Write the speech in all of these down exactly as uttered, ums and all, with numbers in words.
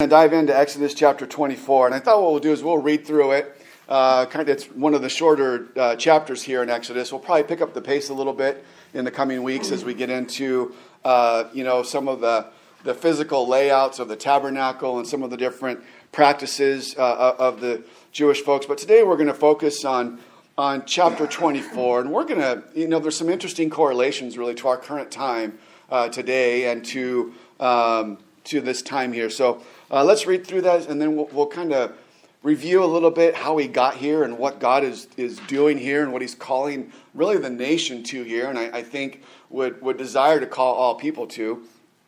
Dive into Exodus chapter twenty-four, and I thought what we'll do is we'll read through it. Uh, kind of, it's one of the shorter uh, chapters here in Exodus. We'll probably pick up the pace a little bit in the coming weeks as we get into, uh, you know, some of the the physical layouts of the tabernacle and some of the different practices uh, of the Jewish folks. But today we're going to focus on on chapter twenty-four, and we're going to, you know, there's some interesting correlations really to our current time uh, today and to um, to this time here. So uh, let's read through that, and then we'll, we'll kind of review a little bit how we got here and what God is, is doing here and what he's calling really the nation to here, and I, I think would, would desire to call all people to.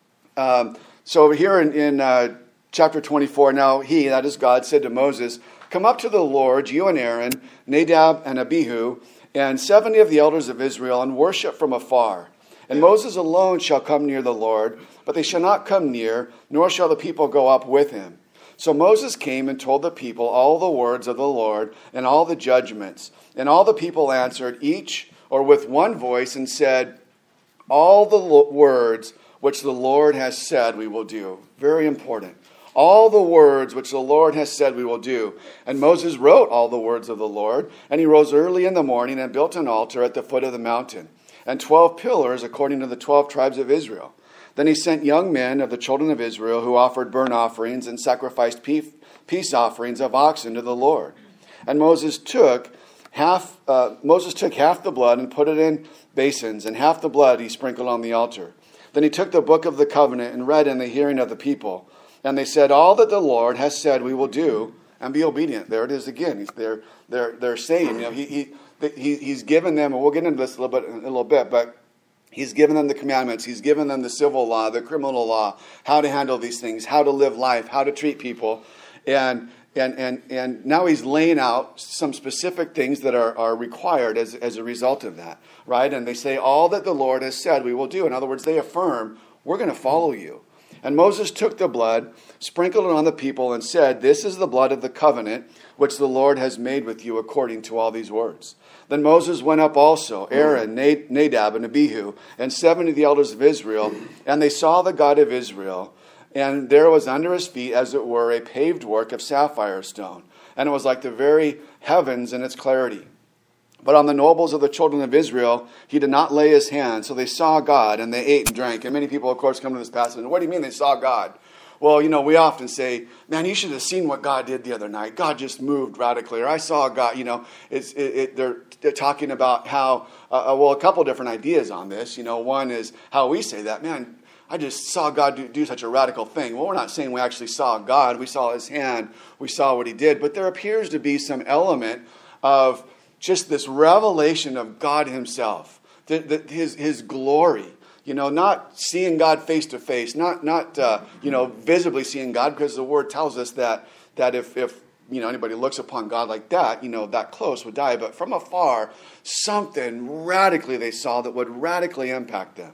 Um, so over here in, in uh, chapter twenty-four, now he, that is God, said to Moses, "Come up to the Lord, you and Aaron, Nadab and Abihu, and seventy of the elders of Israel, and worship from afar. And Moses alone shall come near the Lord, but they shall not come near, nor shall the people go up with him." So Moses came and told the people all the words of the Lord and all the judgments. And all the people answered each or with one voice and said, "All the lo- words which the Lord has said we will do." Very important. All the words which the Lord has said we will do. And Moses wrote all the words of the Lord, and he rose early in the morning and built an altar at the foot of the mountain, and twelve pillars according to the twelve tribes of Israel. Then he sent young men of the children of Israel who offered burnt offerings and sacrificed peace offerings of oxen to the Lord. And Moses took half uh, Moses took half the blood and put it in basins, and half the blood he sprinkled on the altar. Then he took the book of the covenant and read in the hearing of the people. And they said, "All that the Lord has said we will do, and be obedient." There it is again. They're they're they're saying, you know, he he, he he's given them, and we'll get into this a little bit in a little bit, but he's given them the commandments. He's given them the civil law, the criminal law, how to handle these things, how to live life, how to treat people. And and and, and now he's laying out some specific things that are, are required as, as a result of that, right? And they say, "All that the Lord has said we will do." In other words, they affirm, "We're going to follow you." And Moses took the blood, sprinkled it on the people, and said, "This is the blood of the covenant which the Lord has made with you according to all these words." Then Moses went up also, Aaron, Nadab, and Abihu, and seventy of the elders of Israel, and they saw the God of Israel. And there was under his feet, as it were, a paved work of sapphire stone, and it was like the very heavens in its clarity. But on the nobles of the children of Israel, he did not lay his hand. So they saw God, and they ate and drank. And many people, of course, come to this passage, and what do you mean they saw God? Well, you know, we often say, "Man, you should have seen what God did the other night. God just moved radically." Or, "I saw God." You know, it's it, it, they're, they're talking about how, uh, well, a couple different ideas on this. You know, one is how we say that, "Man, I just saw God do, do such a radical thing." Well, we're not saying we actually saw God. We saw his hand. We saw what he did. But there appears to be some element of just this revelation of God himself, the, the, his his glory. You know, not seeing God face to face, not not uh, you know visibly seeing God, because the Word tells us that that if if you know anybody looks upon God like that, you know, that close would die. But from afar, something radically they saw that would radically impact them.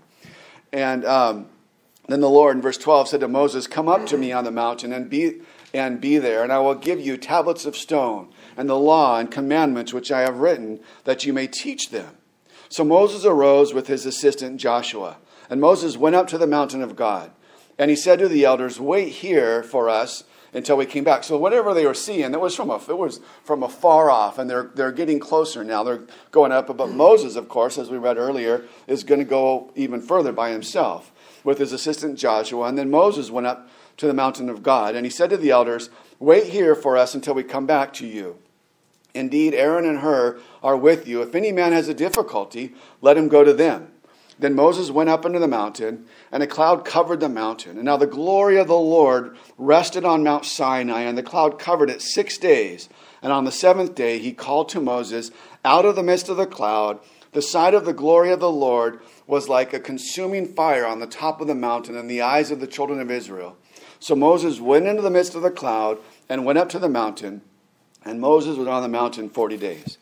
And um, then the Lord in verse twelve said to Moses, "Come up to me on the mountain and be and be there, and I will give you tablets of stone and the law and commandments which I have written, that you may teach them." So Moses arose with his assistant Joshua, and Moses went up to the mountain of God. And he said to the elders, "Wait here for us until we came back." So whatever they were seeing, it was from a, it was from afar off, and they're they're getting closer now. They're going up. But Moses, of course, as we read earlier, is going to go even further by himself with his assistant Joshua. And then Moses went up to the mountain of God, and he said to the elders, "Wait here for us until we come back to you. Indeed, Aaron and Hur are with you. If any man has a difficulty, let him go to them." Then Moses went up into the mountain, and a cloud covered the mountain. And now the glory of the Lord rested on Mount Sinai, and the cloud covered it six days. And on the seventh day he called to Moses out of the midst of the cloud. The sight of the glory of the Lord was like a consuming fire on the top of the mountain in the eyes of the children of Israel. So Moses went into the midst of the cloud and went up to the mountain. And Moses was on the mountain forty days.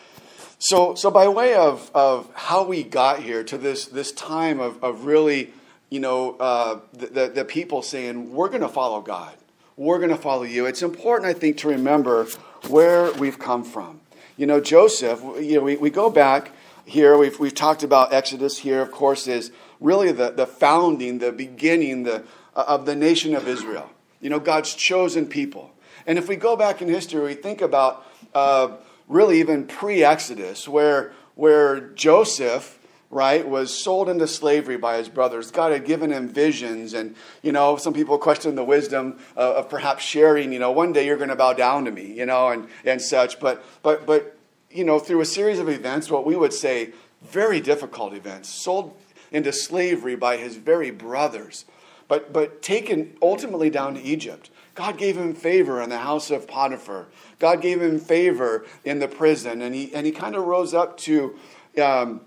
So so by way of, of how we got here to this, this time of, of really, you know, uh, the, the, the people saying, "We're going to follow God. We're going to follow you." It's important, I think, to remember where we've come from. You know, Joseph, you know, we, we go back here. We've, we've talked about Exodus here, of course, is really the, the founding, the beginning the, uh, of the nation of Israel. you know, God's chosen people. And if we go back in history, we think about uh, really even pre-Exodus, where where Joseph, right, was sold into slavery by his brothers. God had given him visions, and, you know, some people question the wisdom of, of perhaps sharing, you know, one day you're going to bow down to me, you know, and, and such. But, but, but, you know, through a series of events, what we would say, very difficult events, sold into slavery by his very brothers, but, but taken ultimately down to Egypt. God gave him favor in the house of Potiphar. God gave him favor in the prison, and he and he kind of rose up to um,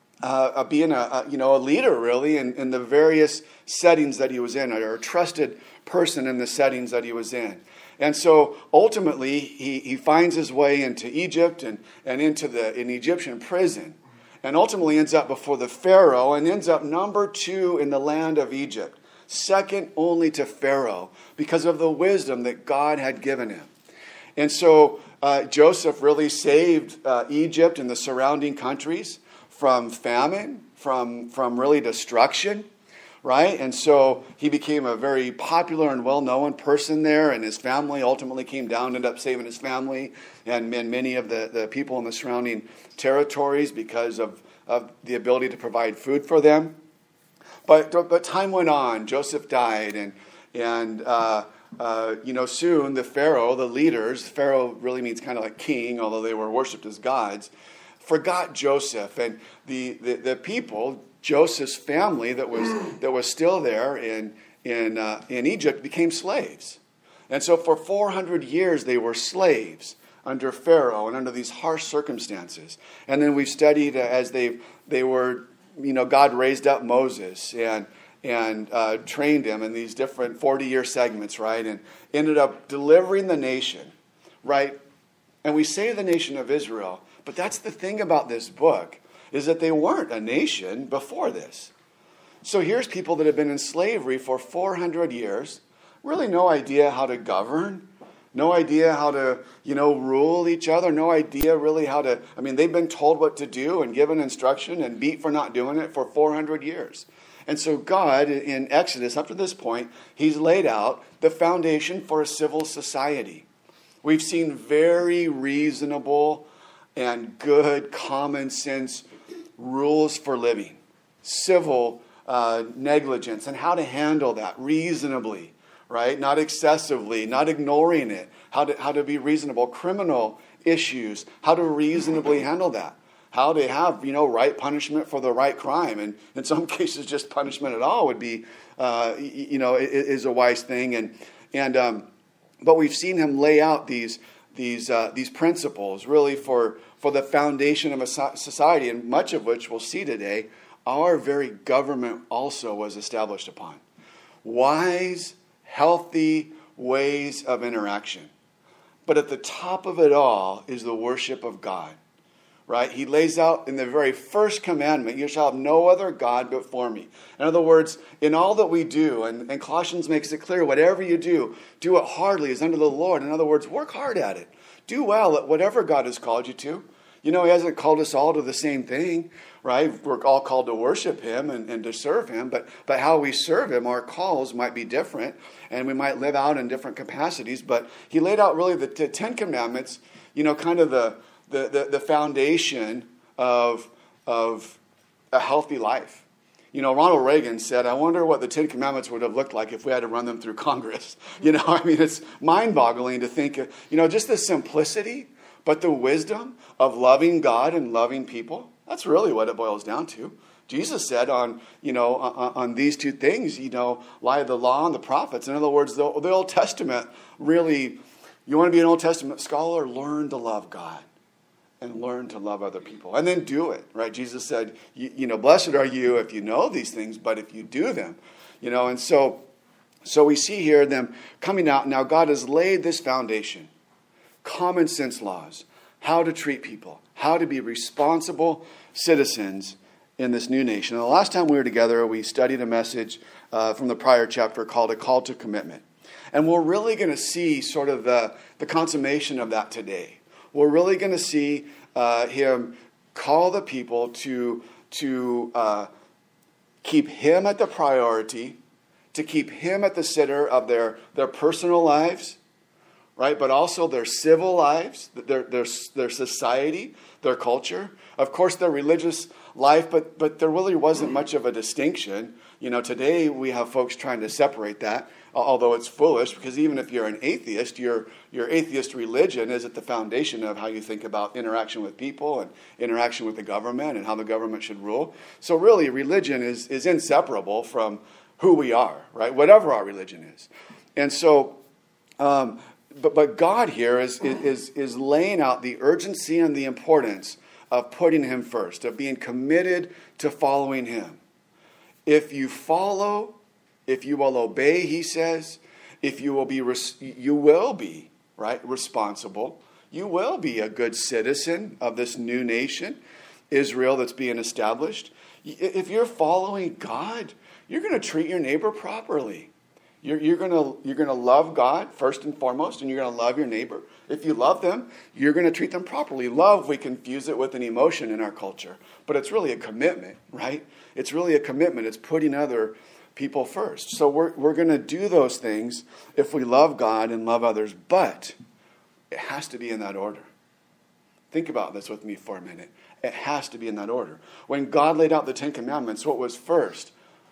uh, being a, a you know a leader really in, in the various settings that he was in, or a trusted person in the settings that he was in. And so ultimately he, he finds his way into Egypt and, and into the an Egyptian prison, and ultimately ends up before the Pharaoh and ends up number two in the land of Egypt, second only to Pharaoh, because of the wisdom that God had given him. And so uh, Joseph really saved uh, Egypt and the surrounding countries from famine, from, from really destruction, right? And so he became a very popular and well-known person there, and his family ultimately came down, ended up saving his family and, and many of the, the people in the surrounding territories because of, of the ability to provide food for them. But but time went on. Joseph died, and and uh, uh, you know soon the Pharaoh, the leaders, Pharaoh really means kind of like king, although they were worshipped as gods, forgot Joseph, and the, the, the people, Joseph's family that was that was still there in in uh, in Egypt became slaves, and so for four hundred years they were slaves under Pharaoh and under these harsh circumstances. And then we've studied uh, as they they were. You know, God raised up Moses and and uh, trained him in these different forty-year segments, right? And ended up delivering the nation, right? And we say the nation of Israel, but that's the thing about this book, is that they weren't a nation before this. So here's people that have been in slavery for four hundred years, really no idea how to govern, no idea how to, you know, rule each other. No idea really how to, I mean, they've been told what to do and given instruction and beat for not doing it for four hundred years. And so God, in Exodus, up to this point, he's laid out the foundation for a civil society. We've seen very reasonable and good common sense rules for living, civil uh, negligence, and how to handle that reasonably. Right? Not excessively, not ignoring it, how to, how to be reasonable, criminal issues, how to reasonably handle that, how to have, you know, right punishment for the right crime. And in some cases, just punishment at all would be, uh, you know, is a wise thing. And, and, um, but we've seen him lay out these, these, uh, these principles really for, for the foundation of a society, and much of which we'll see today, our very government also was established upon. Wise, healthy ways of interaction. But at the top of it all is the worship of God, right? He lays out in the very first commandment, you shall have no other God before me. In other words, in all that we do, and, and Colossians makes it clear, whatever you do, do it heartily as unto the Lord. In other words, work hard at it. Do well at whatever God has called you to. You know, he hasn't called us all to the same thing, right? We're all called to worship him and, and to serve him, but, but how we serve him, our calls might be different, and we might live out in different capacities. But he laid out really the, the Ten Commandments, you know, kind of the the, the, the foundation of, of a healthy life. You know, Ronald Reagan said, I wonder what the Ten Commandments would have looked like if we had to run them through Congress. You know, I mean, it's mind-boggling to think, of, you know, just the simplicity, but the wisdom of loving God and loving people. That's really what it boils down to. Jesus said on, you know, on, on these two things, you know, lie the law and the prophets. In other words, the, the Old Testament really, you want to be an Old Testament scholar, learn to love God and learn to love other people. And then do it, right? Jesus said, you, you know, blessed are you if you know these things, but if you do them, you know. And so, so we see here them coming out. Now God has laid this foundation, common sense laws, how to treat people, how to be responsible citizens in this new nation. And the last time we were together, we studied a message uh, from the prior chapter called A Call to Commitment. And we're really going to see sort of the, the consummation of that today. We're really going to see uh, him call the people to, to uh, keep him at the priority, to keep him at the center of their, their personal lives, right? But also their civil lives, their, their, their society, their culture. Of course, their religious life, but, but there really wasn't much of a distinction. You know, today we have folks trying to separate that, although it's foolish, because even if you're an atheist, your, your atheist religion is at the foundation of how you think about interaction with people and interaction with the government and how the government should rule. So really, religion is, is inseparable from who we are, right? Whatever our religion is. And so, um, but, but God here is, is, is laying out the urgency and the importance of putting him first, of being committed to following him. If you follow, if you will obey, he says, if you will be, res- you will be, right, responsible. You will be a good citizen of this new nation, Israel, that's being established. If you're following God, you're going to treat your neighbor properly. You're, you're going to you're going to love God first and foremost, and you're going to love your neighbor. If you love them, you're going to treat them properly. Love, we confuse it with an emotion in our culture, but it's really a commitment, right? It's really a commitment. It's putting other people first. So we're we're going to do those things if we love God and love others, but it has to be in that order. Think about this with me for a minute. It has to be in that order. When God laid out the Ten Commandments, what was first?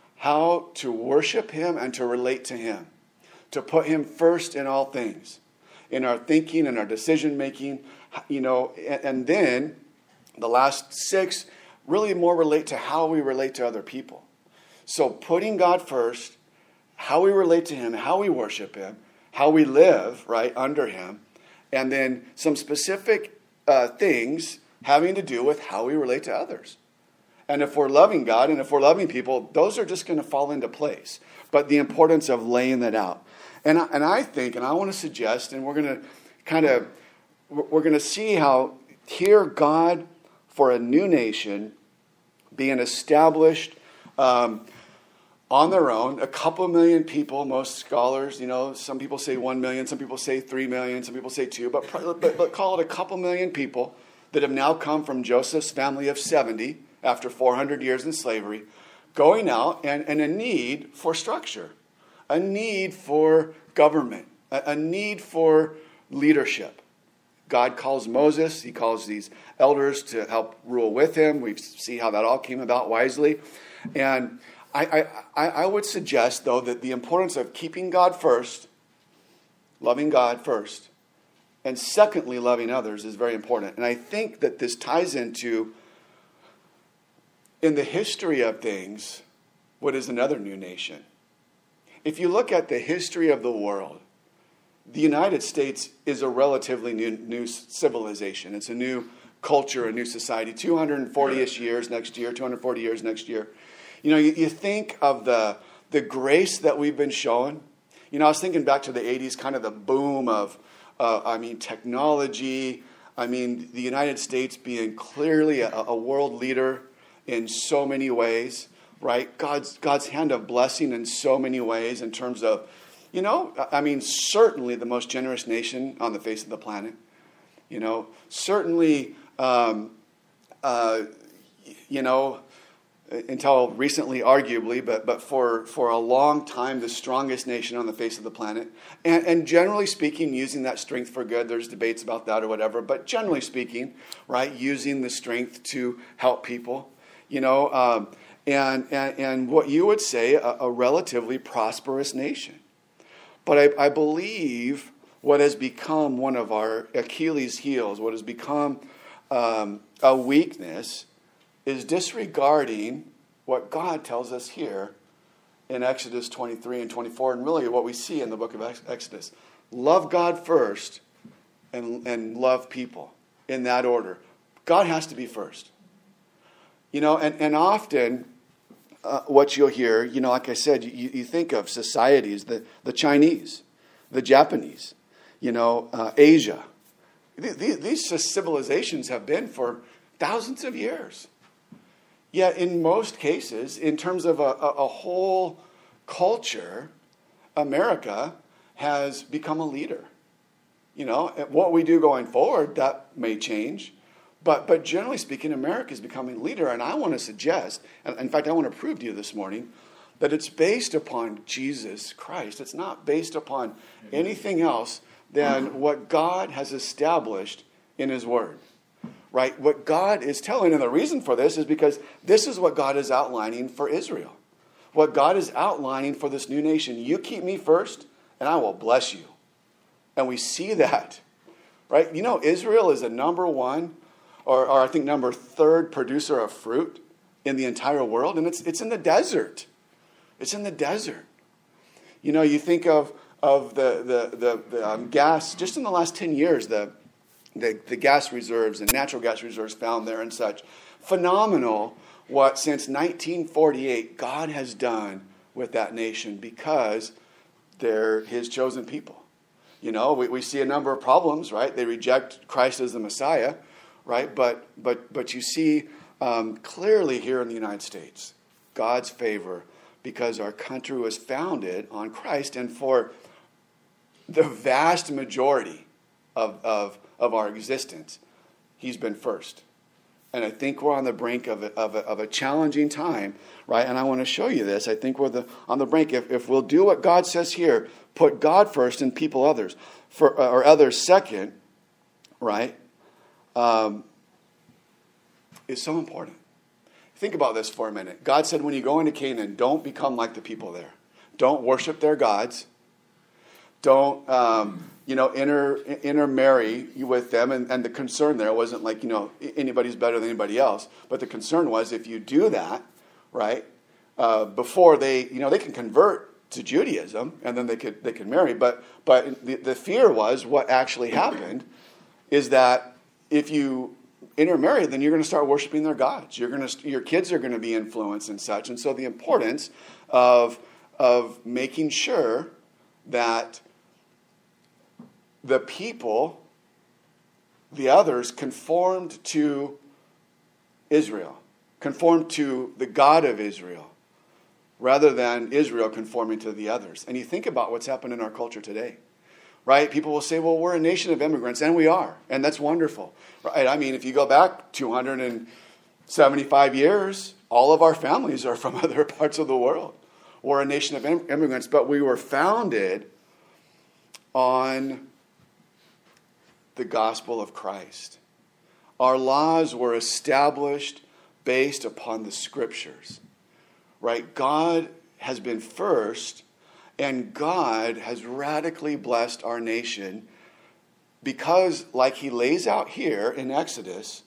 How to worship him and to relate to him. To put him first in all things. In our thinking and our decision making. You know, and, and then the last six really more relate to how we relate to other people. So putting God first, how we relate to him, how we worship him, how we live, right, under him. And then some specific uh, things having to do with how we relate to others. And if we're loving God and if we're loving people, those are just going to fall into place. But the importance of laying that out. And I, and I think, and I want to suggest, and we're going to kind of, we're going to see how here God for a new nation being established um, on their own, a couple million people, most scholars, you know, some people say one million, some people say three million, some people say two, but, but, but call it a couple million people that have now come from Joseph's family of seventy, after four hundred years in slavery, going out and, and a need for structure, a need for government, a, a need for leadership. God calls Moses, he calls these elders to help rule with him. We see how that all came about wisely. And I, I, I would suggest, though, that the importance of keeping God first, loving God first, and secondly, loving others is very important. And I think that this ties into, in the history of things, what is another new nation? If you look at the history of the world, the United States is a relatively new, new civilization. It's a new culture, a new society. two hundred forty-ish years next year, two hundred forty years next year. You know, you, you think of the, the grace that we've been shown. You know, I was thinking back to the eighties, kind of the boom of, uh, I mean, technology. I mean, the United States being clearly a, a world leader in so many ways, right? God's God's hand of blessing in so many ways in terms of, you know, I mean, certainly the most generous nation on the face of the planet. You know, certainly, um, uh, you know, until recently, arguably, but but for, for a long time, the strongest nation on the face of the planet. And, and generally speaking, using that strength for good. There's debates about that or whatever. But generally speaking, right, using the strength to help people. You know, um, and, and and what you would say, a, a relatively prosperous nation. But I, I believe what has become one of our Achilles' heels, what has become um, a weakness, is disregarding what God tells us here in Exodus twenty-three and twenty-four, and really what we see in the book of Exodus. Love God first and, and love people in that order. God has to be first. You know, and, and often uh, what you'll hear, you know, like I said, you, you think of societies, the, the Chinese, the Japanese, you know, uh, Asia. These, these civilizations have been for thousands of years. Yet in most cases, in terms of a, a, a whole culture, America has become a leader. You know, what we do going forward, that may change. But but generally speaking, America is becoming a leader. And I want to suggest, and in fact, I want to prove to you this morning, that it's based upon Jesus Christ. It's not based upon anything else than what God has established in his word. Right? What God is telling, and the reason for this is because this is what God is outlining for Israel. What God is outlining for this new nation. You keep me first, and I will bless you. And we see that. Right? You know, Israel is the number one, or, or I think number third producer of fruit in the entire world, and it's it's in the desert. It's in the desert. You know, you think of of the the the, the um, gas just in the last ten years, the, the the gas reserves and natural gas reserves found there and such. Phenomenal what since nineteen forty-eight God has done with that nation because they're his chosen people. You know, we, we see a number of problems, right? They reject Christ as the Messiah, right? But but but you see um, clearly here in the United States, God's favor because our country was founded on Christ, and for the vast majority of of, of our existence, he's been first. And I think we're on the brink of a, of a, of a challenging time, right? And I want to show you this. I think we're the, on the brink. If, if we'll do what God says here, put God first and people others, for, or others second, right, um, is so important. Think about this for a minute. God said when you go into Canaan, don't become like the people there. Don't worship their gods. Don't, um, you know, inter, intermarry with them. And, and the concern there wasn't like, you know, anybody's better than anybody else. But the concern was if you do that, right, uh, before they, you know, they can convert to Judaism and then they could they could marry. But but the, the fear was what actually happened is that if you intermarry, then you're going to start worshiping their gods. You're going to your kids are going to be influenced and such. And so the importance of of making sure that the people, the others, conformed to Israel, conformed to the God of Israel, rather than Israel conforming to the others. And you think about what's happened in our culture today, right? People will say, well, we're a nation of immigrants, and we are, and that's wonderful, right? I mean, if you go back two hundred seventy-five years, all of our families are from other parts of the world. We're a nation of immigrants, but we were founded on the gospel of Christ. Our laws were established based upon the scriptures, right? God has been first, and God has radically blessed our nation because, like he lays out here in Exodus,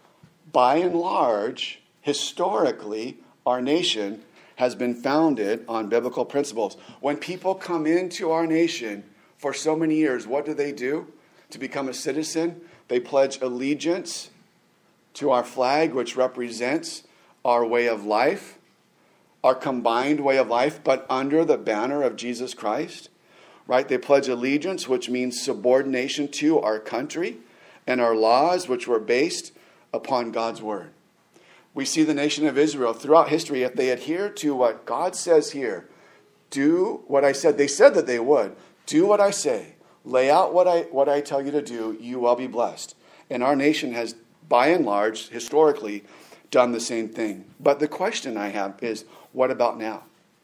by and large, historically, our nation has been founded on biblical principles. When people come into our nation for so many years, what do they do? To become a citizen, they pledge allegiance to our flag, which represents our way of life, our combined way of life, but under the banner of Jesus Christ, right? They pledge allegiance, which means subordination to our country and our laws, which were based upon God's word. We see the nation of Israel throughout history, if they adhere to what God says here, do what I said. They said that they would. Do what I say. Lay out what I what I tell you to do. You will be blessed. And our nation has, by and large, historically, done the same thing. But the question I have is, what about now?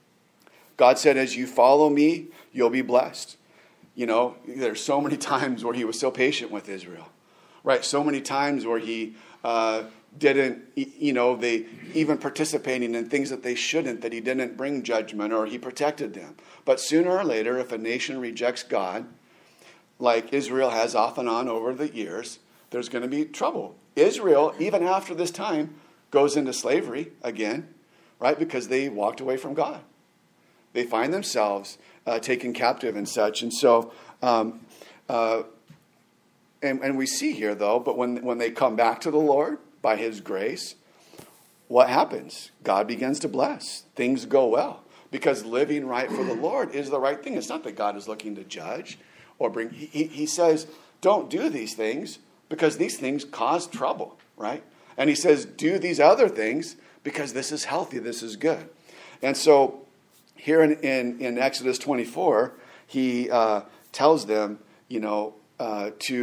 God said, as you follow me, you'll be blessed. You know, there's so many times where he was so patient with Israel, right? So many times where he uh, didn't, you know, they even participating in things that they shouldn't, that he didn't bring judgment or he protected them. But sooner or later, if a nation rejects God, like Israel has off and on over the years, there's going to be trouble. Israel, even after this time, goes into slavery again, right? Because they walked away from God. They find themselves uh, taken captive and such. And so, um, uh, and, and we see here, though, but when, when they come back to the Lord by his grace, what happens? God begins to bless. Things go well. Because living right for the Lord is the right thing. It's not that God is looking to judge or bring. He, he says, don't do these things because these things cause trouble, right? And he says, do these other things because this is healthy, this is good. And so here in, in, in Exodus twenty-four, he uh, tells them, you know, uh, to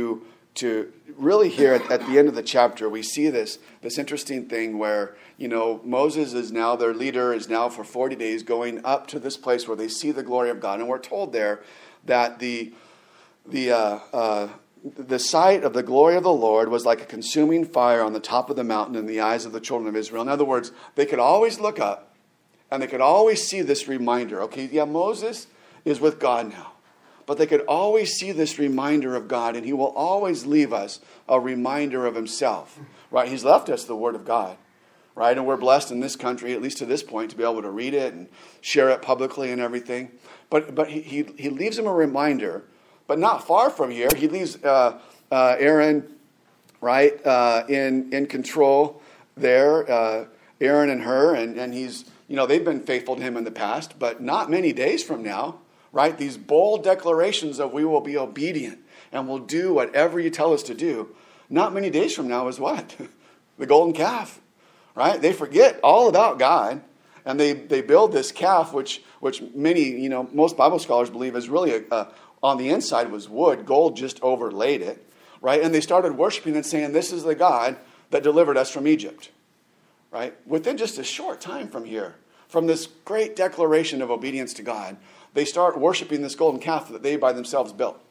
to really here at, at the end of the chapter, we see this, this interesting thing where, you know, Moses is now, their leader is now for forty days going up to this place where they see the glory of God. And we're told there that the, the, uh, uh, the sight of the glory of the Lord was like a consuming fire on the top of the mountain in the eyes of the children of Israel. In other words, they could always look up and they could always see this reminder. Okay, yeah, Moses is with God now. But they could always see this reminder of God, and he will always leave us a reminder of himself. Right? He's left us the Word of God. Right? And we're blessed in this country, at least to this point, to be able to read it and share it publicly and everything. But but he he, he leaves them a reminder. But not far from here, he leaves uh, uh, Aaron, right, uh, in in control there, uh, Aaron and Hur, and, and he's, you know, they've been faithful to him in the past, but not many days from now, right, these bold declarations of we will be obedient and we'll do whatever you tell us to do, not many days from now is what? The golden calf, right? They forget all about God, and they, they build this calf, which which many, you know, most Bible scholars believe is really a, a on the inside was wood, gold just overlaid it, right? And they started worshiping and saying, this is the God that delivered us from Egypt, right? Within just a short time from here, from this great declaration of obedience to God, they start worshiping this golden calf that they by themselves built.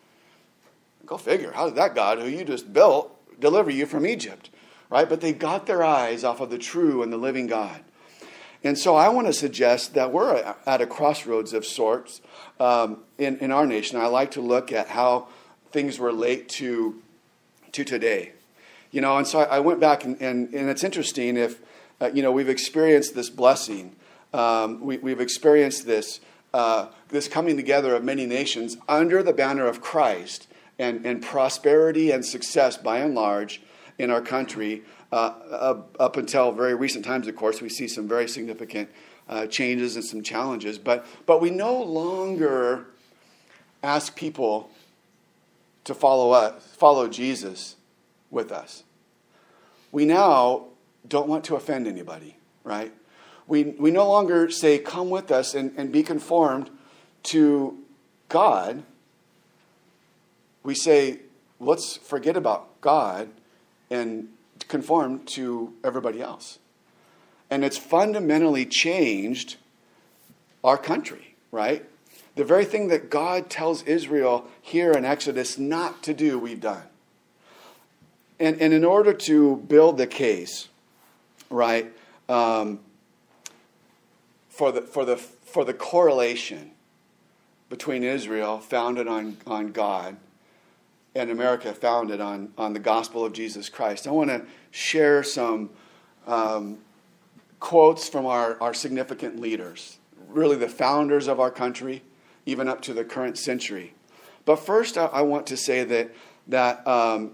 Go figure, how did that God, who you just built, deliver you from Egypt, right? But they got their eyes off of the true and the living God. And so I want to suggest that we're at a crossroads of sorts um, in, in our nation. I like to look at how things relate to, to today. You know, and so I, I went back, and, and, and it's interesting if, uh, you know, we've experienced this blessing. Um, we, we've experienced this, uh, this coming together of many nations under the banner of Christ, and, and prosperity and success by and large in our country. Uh, up until very recent times, of course, we see some very significant uh, changes and some challenges. But but we no longer ask people to follow us, follow Jesus with us. We now don't want to offend anybody, right? We we no longer say, come with us and, and be conformed to God. We say, let's forget about God and conform to everybody else. And it's fundamentally changed our country, right? The very thing that God tells Israel here in Exodus not to do, we've done. And, and in order to build the case, right, um, for the for the for the correlation between Israel founded on, on God and America founded on, on the gospel of Jesus Christ, I want to share some um, quotes from our, our significant leaders, really the founders of our country, even up to the current century. But first, I, I want to say that that um,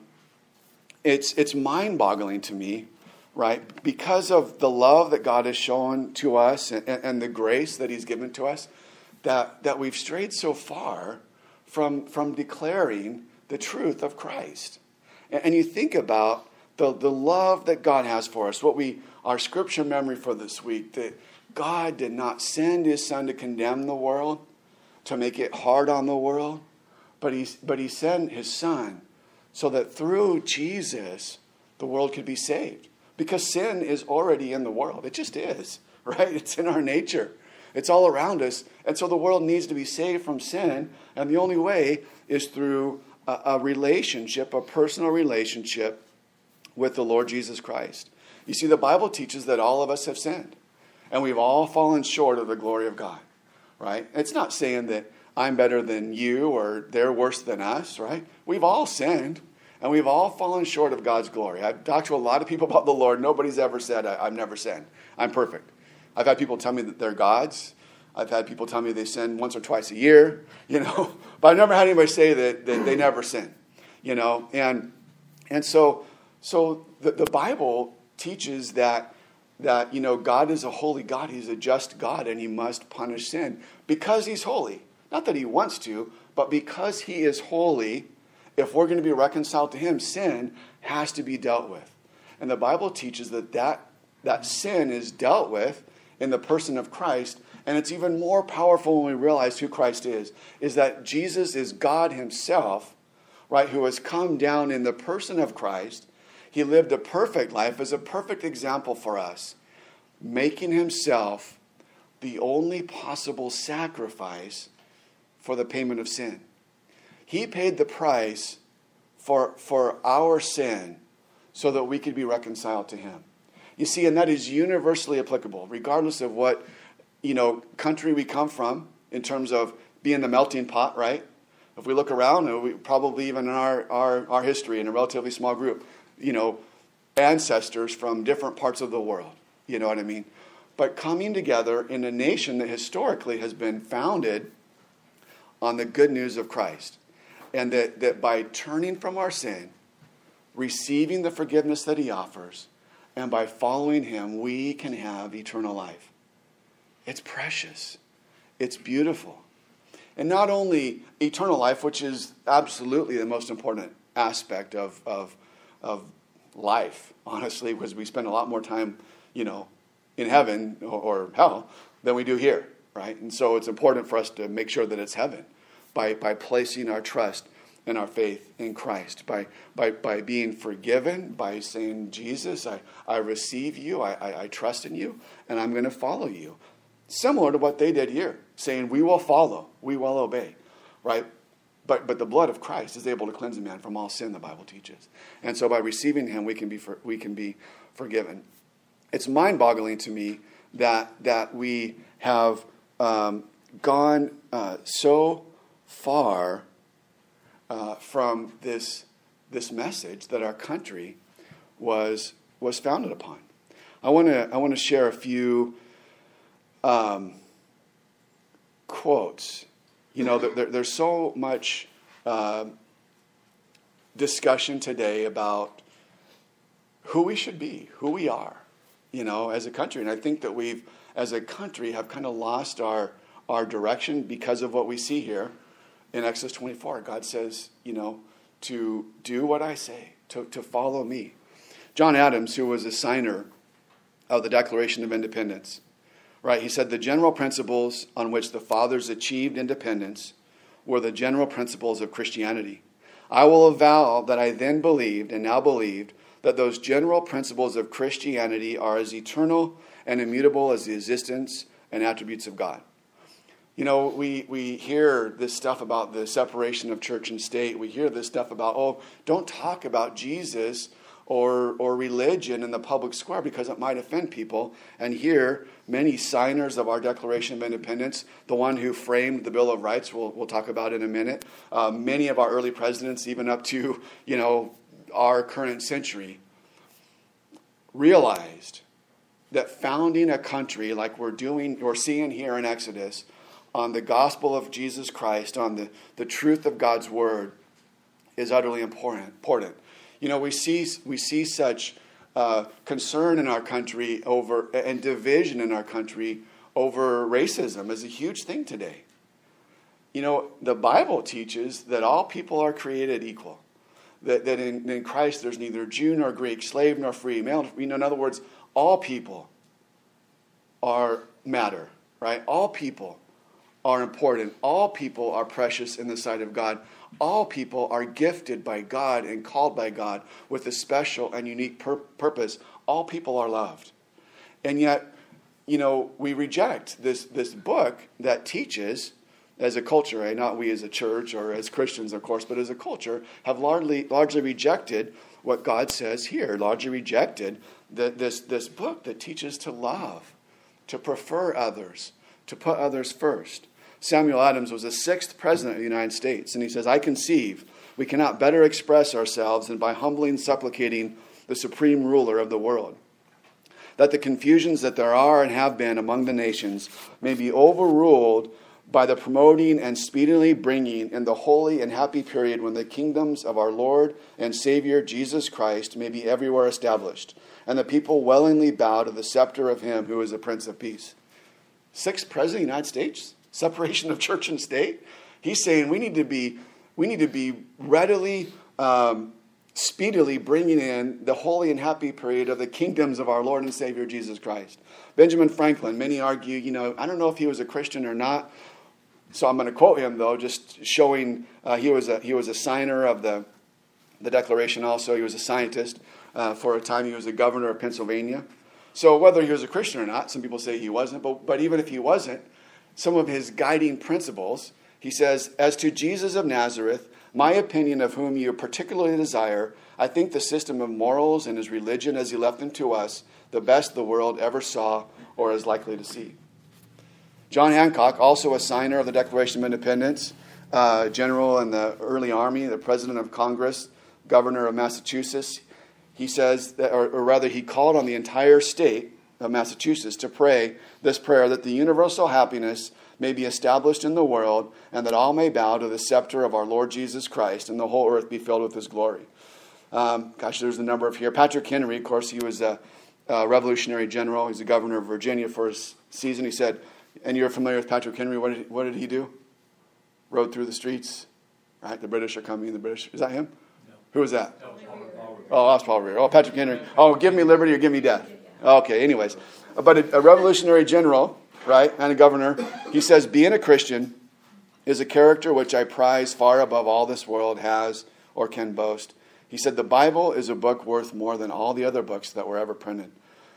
it's it's mind-boggling to me, right? Because of the love that God has shown to us and, and the grace that He's given to us, that that we've strayed so far from from declaring the truth of Christ. And, and you think about the, the love that God has for us, what we, our scripture memory for this week, that God did not send His Son to condemn the world, to make it hard on the world, but He, but he sent His Son so that through Jesus, the world could be saved. Because sin is already in the world. It just is, right? It's in our nature. It's all around us. And so the world needs to be saved from sin. And the only way is through a, a relationship, a personal relationship with the Lord Jesus Christ. You see, the Bible teaches that all of us have sinned. And we've all fallen short of the glory of God, right? It's not saying that I'm better than you or they're worse than us, right? We've all sinned. And we've all fallen short of God's glory. I've talked to a lot of people about the Lord. Nobody's ever said, I've never sinned. I'm perfect. I've had people tell me that they're gods. I've had people tell me they sin once or twice a year, you know. But I've never had anybody say that, that they never sin, you know. And and so so the, the Bible teaches that, that, you know, God is a holy God. He's a just God, and He must punish sin because He's holy. Not that He wants to, but because He is holy. If we're going to be reconciled to Him, sin has to be dealt with. And the Bible teaches that that, that sin is dealt with in the person of Christ. And it's even more powerful when we realize who Christ is, is that Jesus is God Himself right, who has come down in the person of Christ. He lived a perfect life as a perfect example for us, making himself the only possible sacrifice for the payment of sin. He paid the price for, for our sin so that we could be reconciled to him. You see, and that is universally applicable, regardless of what, you know, country we come from in terms of being the melting pot, right? If we look around, we, probably even in our, our, our history, in a relatively small group, you know, ancestors from different parts of the world. You know what I mean? But coming together in a nation that historically has been founded on the good news of Christ. And that, that by turning from our sin, receiving the forgiveness that he offers, and by following him, we can have eternal life. It's precious. It's beautiful. And not only eternal life, which is absolutely the most important aspect of, of, of life, honestly, because we spend a lot more time, you know, in heaven or, or hell than we do here, right? And so it's important for us to make sure that it's heaven by, by placing our trust and our faith in Christ, by by by being forgiven, by saying, Jesus, I, I receive you, I, I, I trust in you, and I'm going to follow you. Similar to what they did here, saying, we will follow, we will obey, right? But but the blood of Christ is able to cleanse a man from all sin, the Bible teaches. And so by receiving him, we can be for, we can be forgiven. It's mind-boggling to me that that we have um, gone uh, so far uh, from this this message that our country was was founded upon. I want to I want to share a few um, quotes. You know, there, there's so much uh, discussion today about who we should be, who we are, you know, as a country. And I think that we've, as a country, have kind of lost our our direction because of what we see here in Exodus twenty-four. God says, you know, to do what I say, to, to follow me. John Adams, who was a signer of the Declaration of Independence, right, he said, the general principles on which the fathers achieved independence were the general principles of Christianity. I will avow that I then believed, and now believed, that those general principles of Christianity are as eternal and immutable as the existence and attributes of God. You know, we, we hear this stuff about the separation of church and state. We hear this stuff about, oh, don't talk about Jesus or or religion in the public square because it might offend people. And here, many signers of our Declaration of Independence, the one who framed the Bill of Rights, we'll, we'll talk about in a minute, uh, many of our early presidents, even up to, you know, our current century, realized that founding a country like we're doing, we're seeing here in Exodus, on the gospel of Jesus Christ, on the, the truth of God's word, is utterly important. important. You know, we see we see such uh, concern in our country over, and division in our country over racism is a huge thing today. You know, the Bible teaches that all people are created equal. That, that in, in Christ there's neither Jew nor Greek, slave nor free, male. You know, in other words, all people are matter, right? All people are important. All people are precious in the sight of God. All people are gifted by God and called by God with a special and unique pur- purpose. All people are loved. And yet, you know, we reject this, this book that teaches, as a culture, right? Not we as a church or as Christians, of course, but as a culture, have largely largely rejected what God says here, largely rejected the, this, this book that teaches to love, to prefer others, to put others first. Samuel Adams was the sixth president of the United States, and he says, I conceive we cannot better express ourselves than by humbly and supplicating the supreme ruler of the world, that the confusions that there are and have been among the nations may be overruled by the promoting and speedily bringing in the holy and happy period when the kingdoms of our Lord and Savior Jesus Christ may be everywhere established, and the people willingly bow to the scepter of him who is the Prince of Peace. Sixth president of the United States? Separation of church and state. He's saying we need to be we need to be readily, um, speedily bringing in the holy and happy period of the kingdoms of our Lord and Savior Jesus Christ. Benjamin Franklin. Many argue, you know, I don't know if he was a Christian or not. so I'm going to quote him, though, just showing uh, he was a he was a signer of the the Declaration. Also, he was a scientist uh, for a time. He was the governor of Pennsylvania. So whether he was a Christian or not, some people say he wasn't. But but even if he wasn't, some of his guiding principles. He says, "As to Jesus of Nazareth, my opinion of whom you particularly desire, I think the system of morals and his religion as he left them to us, the best the world ever saw or is likely to see." John Hancock, also a signer of the Declaration of Independence, uh, general in the early army, the president of Congress, governor of Massachusetts, he says, that, or, or rather he called on the entire state of Massachusetts to pray this prayer, that the universal happiness may be established in the world, and that all may bow to the scepter of our Lord Jesus Christ, and the whole earth be filled with his glory. Um, gosh, there's a number of here. Patrick Henry, of course, he was a, a revolutionary general. He's the governor of Virginia for his season. He said, and you're familiar with Patrick Henry, what did, what did he do? Rode through the streets, right? The British are coming, the British. Is that him? No. Who was that? That was Paul Revere. Oh, that was Paul Revere. Oh, Patrick Henry. Oh, give me liberty or give me death. Okay, anyways. But a, a revolutionary general, right, and a governor, he says, being a Christian is a character which I prize far above all this world has or can boast. He said, the Bible is a book worth more than all the other books that were ever printed.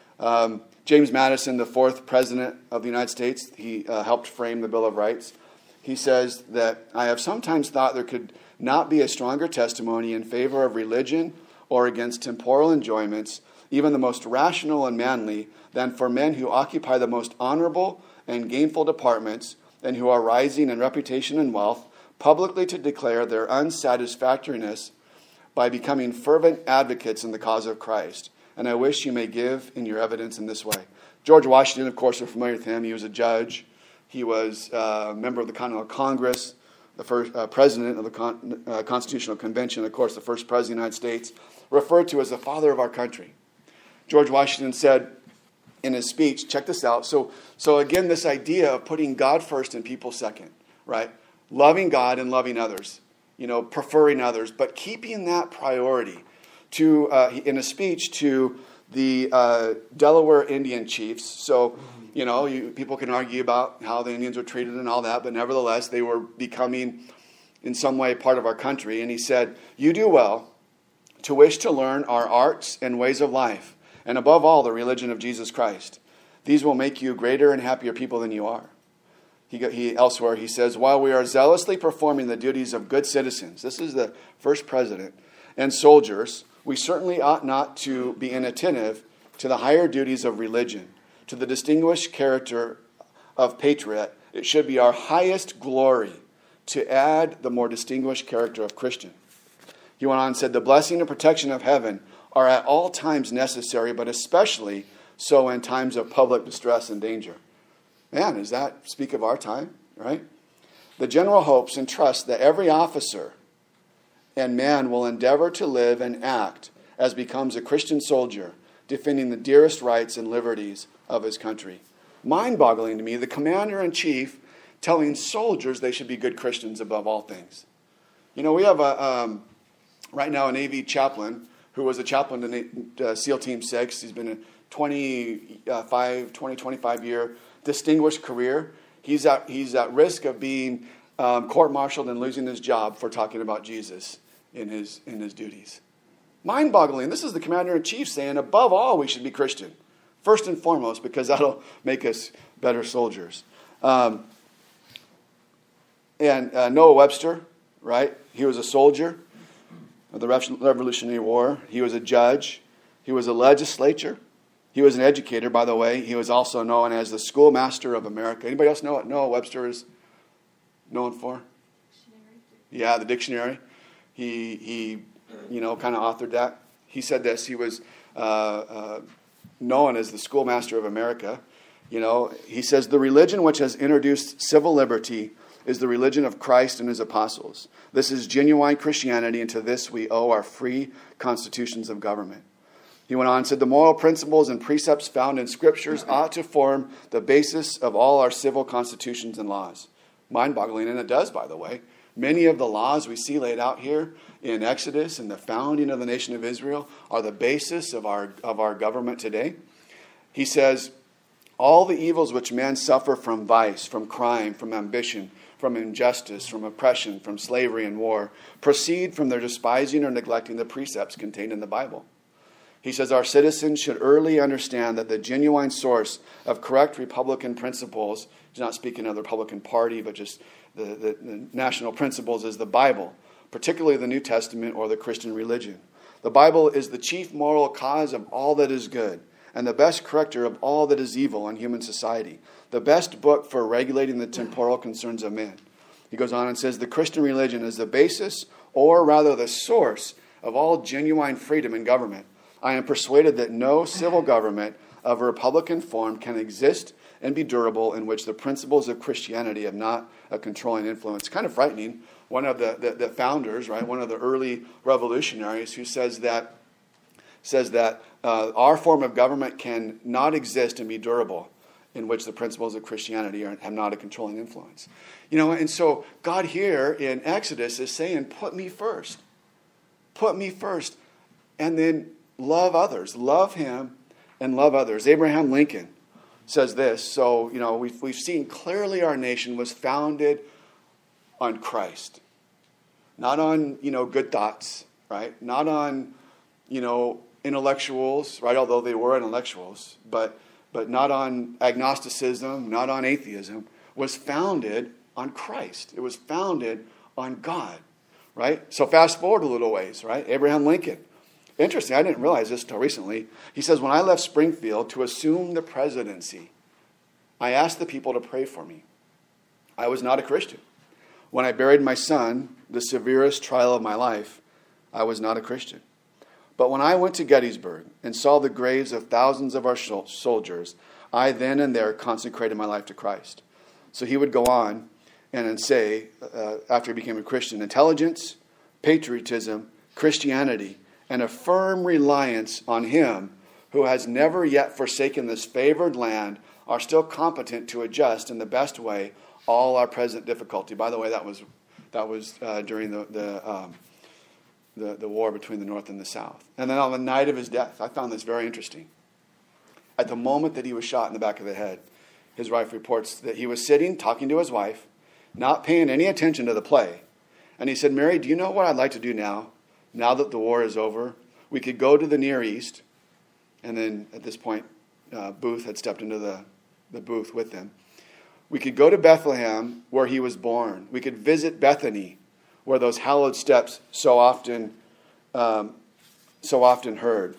Um, James Madison, the fourth president of the United States, he uh, helped frame the Bill of Rights. He says that I have sometimes thought there could not be a stronger testimony in favor of religion or against temporal enjoyments, even the most rational and manly, than for men who occupy the most honorable and gainful departments and who are rising in reputation and wealth, publicly to declare their unsatisfactoriness by becoming fervent advocates in the cause of Christ. And I wish you may give in your evidence in this way. George Washington, of course, we're familiar with him. He was a judge. He was uh, a member of the Continental Congress, the first uh, president of the Con- uh, Constitutional Convention, of course, the first president of the United States, referred to as the father of our country. George Washington said in his speech, check this out. So, so again, this idea of putting God first and people second, right? Loving God and loving others, you know, preferring others, but keeping that priority. To uh, in a speech to the uh, Delaware Indian chiefs. So, you know, you, people can argue about how the Indians were treated and all that, but nevertheless, they were becoming in some way part of our country. And he said, you do well to wish to learn our arts and ways of life, and above all, the religion of Jesus Christ. These will make you greater and happier people than you are. He, he elsewhere, he says, while we are zealously performing the duties of good citizens, this is the first president, and soldiers, we certainly ought not to be inattentive to the higher duties of religion, to the distinguished character of patriot. It should be our highest glory to add the more distinguished character of Christian. He went on and said, the blessing and protection of heaven are at all times necessary, but especially so in times of public distress and danger. Man, does that speak of our time, right? The general hopes and trusts that every officer and man will endeavor to live and act as becomes a Christian soldier, defending the dearest rights and liberties of his country. Mind-boggling to me, the commander-in-chief telling soldiers they should be good Christians above all things. You know, we have a um, right now a Navy chaplain who was a chaplain to uh, SEAL Team six. He's been a twenty-five, twenty, twenty-five year distinguished career. He's at, he's at risk of being um, court-martialed and losing his job for talking about Jesus in his in his duties. Mind-boggling. This is the commander-in-chief saying, above all, we should be Christian. First and foremost, because that'll make us better soldiers. Um, and uh, Noah Webster, right? He was a soldier of the Revolutionary War. He was a judge. He was a legislator. He was an educator, by the way. He was also known as the schoolmaster of America. Anybody else know what Noah Webster is known for? Dictionary. Yeah, the dictionary. He, he, you know, kind of authored that. He said this. He was uh, uh, known as the schoolmaster of America. You know, he says, the religion which has introduced civil liberty is the religion of Christ and his apostles. This is genuine Christianity, and to this we owe our free constitutions of government. He went on and said, the moral principles and precepts found in scriptures ought to form the basis of all our civil constitutions and laws. Mind-boggling, and it does, by the way. Many of the laws we see laid out here in Exodus and the founding of the nation of Israel are the basis of our of our government today. He says, all the evils which men suffer from vice, from crime, from ambition, from injustice, from oppression, from slavery and war, proceed from their despising or neglecting the precepts contained in the Bible. He says our citizens should early understand that the genuine source of correct Republican principles, he's not speaking of the Republican Party, but just the, the, the national principles, is the Bible, particularly the New Testament or the Christian religion. The Bible is the chief moral cause of all that is good and the best corrector of all that is evil in human society, the best book for regulating the temporal concerns of men. He goes on and says the Christian religion is the basis, or rather the source, of all genuine freedom in government. I am persuaded that no civil government of a Republican form can exist and be durable in which the principles of Christianity have not a controlling influence. It's kind of frightening. One of the, the, the founders, right, one of the early revolutionaries who says that says that uh, our form of government can not exist and be durable in which the principles of Christianity are, have not a controlling influence. You know, and so God here in Exodus is saying, put me first. Put me first. And then love others. Love him and love others. Abraham Lincoln says this. So, you know, we've, we've seen clearly our nation was founded on Christ. Not on, you know, good thoughts, right? Not on, you know, intellectuals, right? Although they were intellectuals, but but not on agnosticism, not on atheism. Was founded on Christ. It was founded on God, right? So fast forward a little ways, right? Abraham Lincoln. Interesting, I didn't realize this until recently. He says, when I left Springfield to assume the presidency, I asked the people to pray for me. I was not a Christian. When I buried my son, the severest trial of my life, I was not a Christian. But when I went to Gettysburg and saw the graves of thousands of our soldiers, I then and there consecrated my life to Christ. So he would go on and then say, uh, after he became a Christian, intelligence, patriotism, Christianity, and a firm reliance on him who has never yet forsaken this favored land are still competent to adjust in the best way all our present difficulty. By the way, that was that was uh, during the the, um, the the war between the North and the South. And then on the night of his death, I found this very interesting. At the moment that he was shot in the back of the head, his wife reports that he was sitting, talking to his wife, not paying any attention to the play. And he said, Mary, do you know what I'd like to do now? Now that the war is over, we could go to the Near East. And then at this point, uh, Booth had stepped into the, the booth with them. We could go to Bethlehem, where he was born. We could visit Bethany, where those hallowed steps so often, um, so often heard.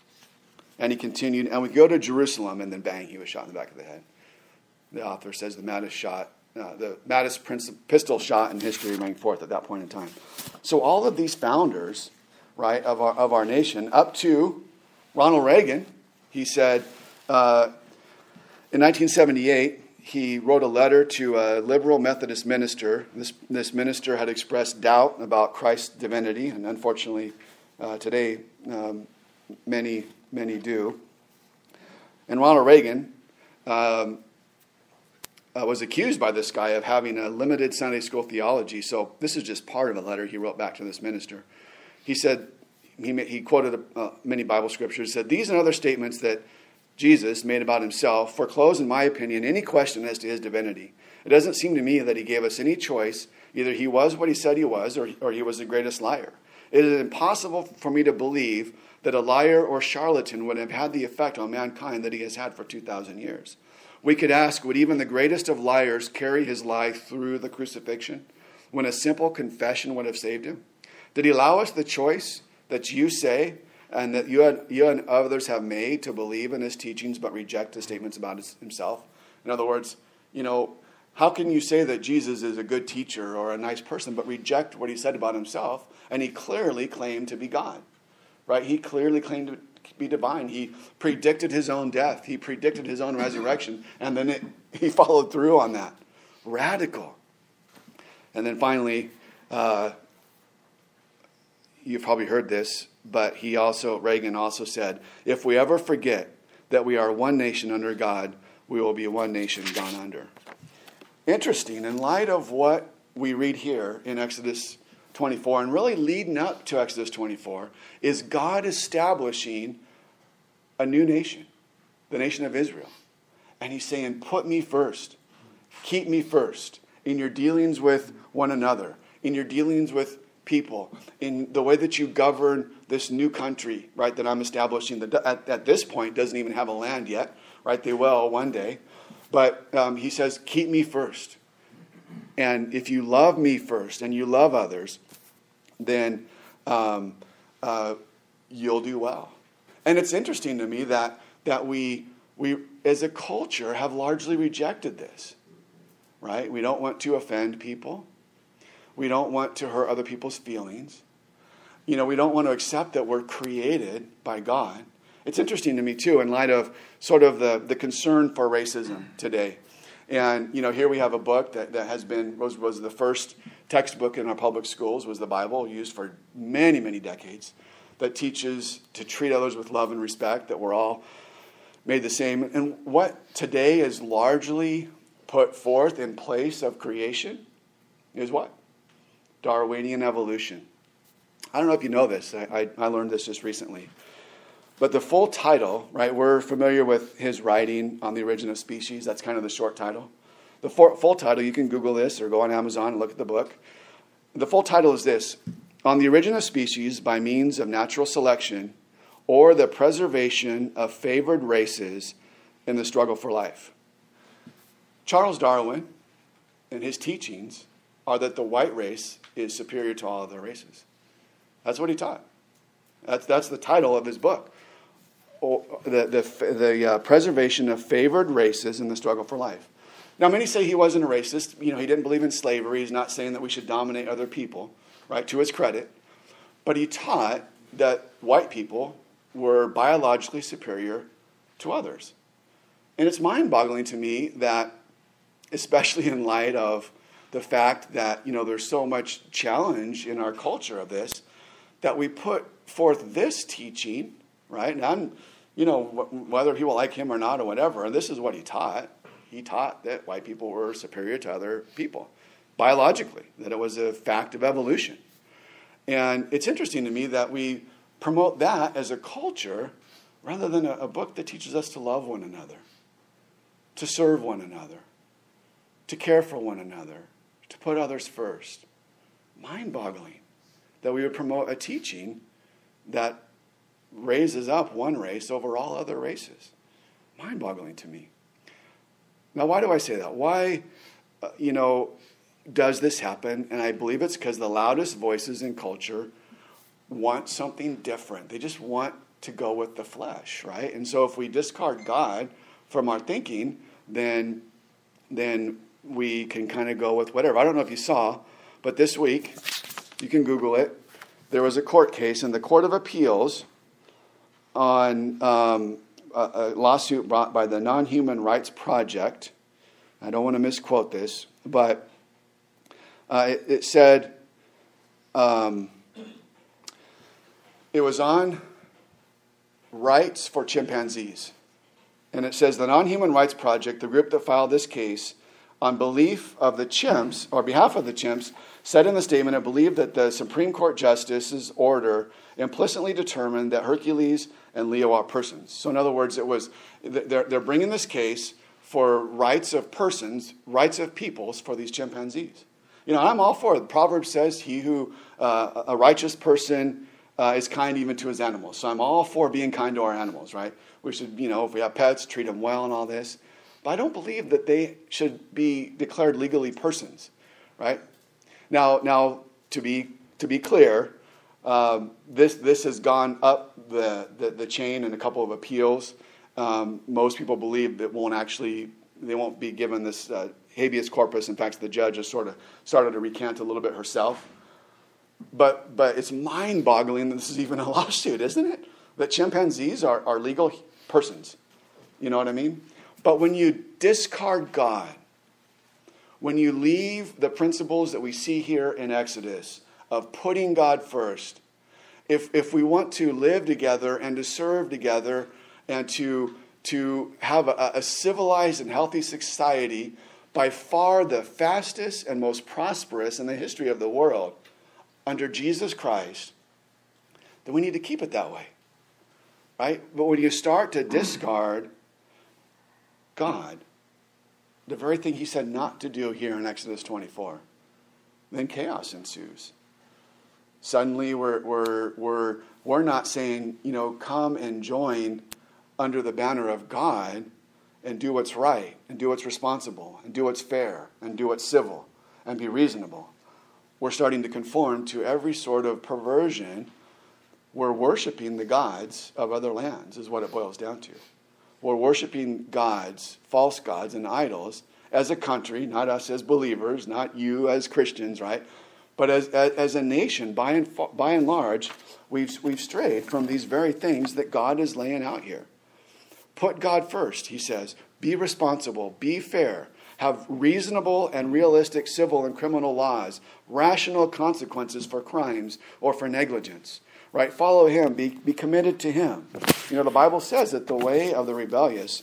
And he continued, and we could go to Jerusalem, and then bang, he was shot in the back of the head. The author says the maddest shot, uh, the maddest pistol shot in history rang forth at that point in time. So all of these founders, right, of our of our nation, up to Ronald Reagan, he said, uh, in nineteen seventy-eight, he wrote a letter to a liberal Methodist minister. This, this minister had expressed doubt about Christ's divinity, and unfortunately, uh, today, um, many, many do. And Ronald Reagan um, uh, was accused by this guy of having a limited Sunday school theology. So this is just part of a letter he wrote back to this minister. He said, he, he quoted uh, many Bible scriptures, said, these and other statements that Jesus made about himself foreclose, in my opinion, any question as to his divinity. It doesn't seem to me that he gave us any choice. Either he was what he said he was, or, or he was the greatest liar. It is impossible for me to believe that a liar or charlatan would have had the effect on mankind that he has had for two thousand years. We could ask, would even the greatest of liars carry his life through the crucifixion when a simple confession would have saved him? Did he allow us the choice that you say and that you and, you and others have made to believe in his teachings but reject his statements about his, himself? In other words, you know, how can you say that Jesus is a good teacher or a nice person but reject what he said about himself? And he clearly claimed to be God, right? He clearly claimed to be divine. He predicted his own death. He predicted his own resurrection. And then it, he followed through on that. Radical. And then finally, uh, you've probably heard this, but he also, Reagan also said, if we ever forget that we are one nation under God, we will be one nation gone under. Interesting, in light of what we read here in Exodus twenty-four, and really leading up to Exodus twenty-four, is God establishing a new nation, the nation of Israel. And he's saying, put me first, keep me first, in your dealings with one another, in your dealings with people, in the way that you govern this new country, right, that I'm establishing, that at, at this point doesn't even have a land yet, right? They will one day. But um, he says, keep me first. And if you love me first and you love others, then um, uh, you'll do well. And it's interesting to me that that we we as a culture have largely rejected this, right? We don't want to offend people. We don't want to hurt other people's feelings. You know, we don't want to accept that we're created by God. It's interesting to me, too, in light of sort of the, the concern for racism today. And, you know, here we have a book that, that has been, was, was the first textbook in our public schools, was the Bible, used for many, many decades, that teaches to treat others with love and respect, that we're all made the same. And what today is largely put forth in place of creation is what? Darwinian evolution. I don't know if you know this. I, I, I learned this just recently. But the full title, right, we're familiar with his writing on the Origin of Species. That's kind of the short title. The for, full title, you can Google this or go on Amazon and look at the book. The full title is this: On the Origin of Species by Means of Natural Selection or the Preservation of Favored Races in the Struggle for Life. Charles Darwin and his teachings are that the white race is superior to all other races. That's what he taught. That's, that's the title of his book. The, the, the uh, preservation of favored races in the struggle for life. Now, many say he wasn't a racist. You know, he didn't believe in slavery. He's not saying that we should dominate other people, right, to his credit. But he taught that white people were biologically superior to others. And it's mind-boggling to me that, especially in light of the fact that, you know, there's so much challenge in our culture of this, that we put forth this teaching, right? And I'm, you know, whether people like him or not or whatever, and this is what he taught. He taught that white people were superior to other people, biologically, that it was a fact of evolution. And it's interesting to me that we promote that as a culture rather than a, a book that teaches us to love one another, to serve one another, to care for one another, to put others first. Mind-boggling that we would promote a teaching that raises up one race over all other races. Mind-boggling to me. Now, why do I say that? Why, uh, you know, does this happen? And I believe it's because the loudest voices in culture want something different. They just want to go with the flesh, right? And so if we discard God from our thinking, then, then we can kind of go with whatever. I don't know if you saw, but this week, you can Google it, there was a court case in the Court of Appeals on um, a, a lawsuit brought by the Non-Human Rights Project. I don't want to misquote this, but uh, it, it said um, it was on rights for chimpanzees. And it says the Non-Human Rights Project, the group that filed this case, on belief of the chimps, or behalf of the chimps, said in the statement, it believed that the Supreme Court Justice's order implicitly determined that Hercules and Leo are persons. So in other words, it was they're, they're bringing this case for rights of persons, rights of peoples for these chimpanzees. You know, I'm all for it. Proverbs says, he who, uh, a righteous person uh, is kind even to his animals. So I'm all for being kind to our animals, right? We should, you know, if we have pets, treat them well and all this. But I don't believe that they should be declared legally persons, right? Now, now to be to be clear, um, this this has gone up the, the, the chain in a couple of appeals. Um, most people believe that won't actually they won't be given this uh, habeas corpus. In fact, the judge has sort of started to recant a little bit herself. But but it's mind-boggling that this is even a lawsuit, isn't it? That chimpanzees are, are legal persons. You know what I mean? But when you discard God, when you leave the principles that we see here in Exodus of putting God first, if if we want to live together and to serve together and to, to have a, a civilized and healthy society, by far the fastest and most prosperous in the history of the world, under Jesus Christ, then we need to keep it that way. Right? But when you start to discard God, the very thing he said not to do here in Exodus twenty-four. Then chaos ensues. Suddenly we're, we're, we're, we're not saying, you know, come and join under the banner of God and do what's right and do what's responsible and do what's fair and do what's civil and be reasonable. We're starting to conform to every sort of perversion. We're worshiping the gods of other lands is what it boils down to. We're worshiping gods, false gods and idols as a country, not us as believers, not you as Christians, right? But as, as, as a nation, by and, by and large, we've, we've strayed from these very things that God is laying out here. Put God first, he says. Be responsible. Be fair. Have reasonable and realistic civil and criminal laws. Rational consequences for crimes or for negligence. Right? Follow him. Be, be committed to him. You know, the Bible says that the way of the rebellious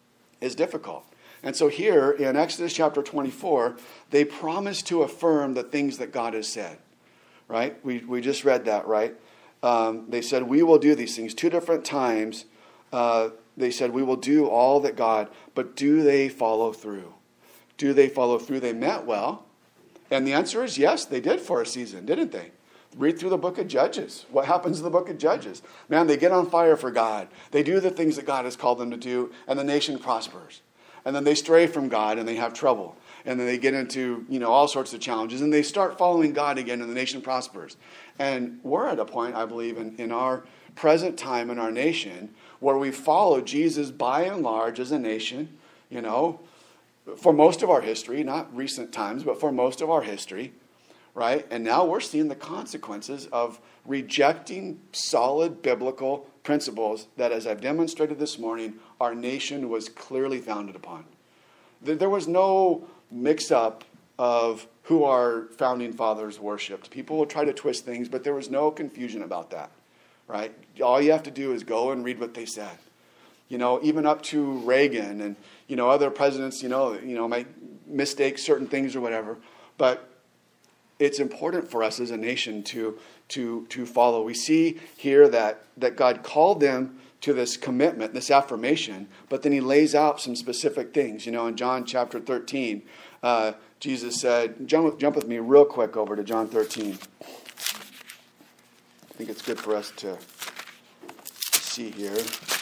is difficult. And so here in Exodus chapter twenty-four, they promise to affirm the things that God has said. Right? We, we just read that, right? Um, they said, we will do these things. Two different times, uh, they said, we will do all that God, but do they follow through? Do they follow through? They meant well. And the answer is yes, they did for a season, didn't they? Read through the book of Judges. What happens in the book of Judges? Man, they get on fire for God. They do the things that God has called them to do, and the nation prospers. And then they stray from God, and they have trouble. And then they get into, you know, all sorts of challenges, and they start following God again, and the nation prospers. And we're at a point, I believe, in, in our present time in our nation, where we follow Jesus by and large as a nation, you know, for most of our history, not recent times, but for most of our history, right? And now we're seeing the consequences of rejecting solid biblical principles that, as I've demonstrated this morning, our nation was clearly founded upon. There was no mix-up of who our founding fathers worshipped. People will try to twist things, but there was no confusion about that, right? All you have to do is go and read what they said. You know, even up to Reagan and, you know, other presidents, you know, you know, might mistake certain things or whatever. But it's important for us as a nation to to to follow. We see here that that God called them to this commitment, this affirmation, but then he lays out some specific things. You know, in John chapter thirteen, uh, Jesus said, jump, jump with me real quick over to John thirteen. I think it's good for us to see here.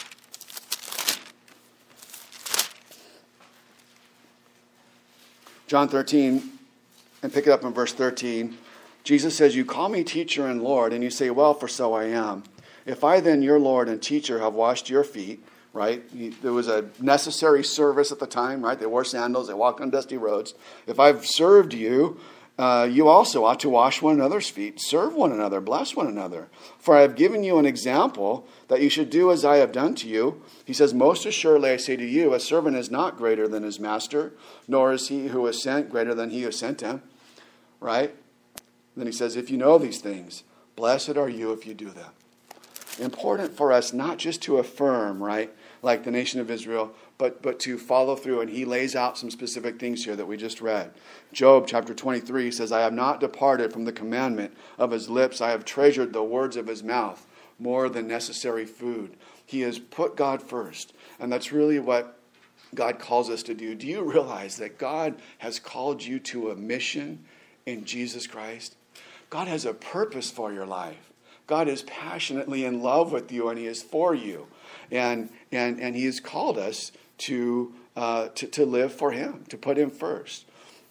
John thirteen, and pick it up in verse thirteen. Jesus says, you call me teacher and Lord, and you say, well, for so I am. If I then, your Lord and teacher, have washed your feet, right? There was a necessary service at the time, right? They wore sandals, they walked on dusty roads. If I've served you, uh, you also ought to wash one another's feet. Serve one another, bless one another. For I have given you an example that you should do as I have done to you. He says, most assuredly I say to you, a servant is not greater than his master, nor is he who is sent greater than he who sent him. Right? Then he says, if you know these things, blessed are you if you do them. Important for us not just to affirm, right, like the nation of Israel, but but to follow through. And he lays out some specific things here that we just read. Job chapter twenty-three says, I have not departed from the commandment of his lips. I have treasured the words of his mouth more than necessary food. He has put God first. And that's really what God calls us to do. Do you realize that God has called you to a mission in Jesus Christ? God has a purpose for your life. God is passionately in love with you, and he is for you. And and and he has called us to uh, to, to live for him, to put him first.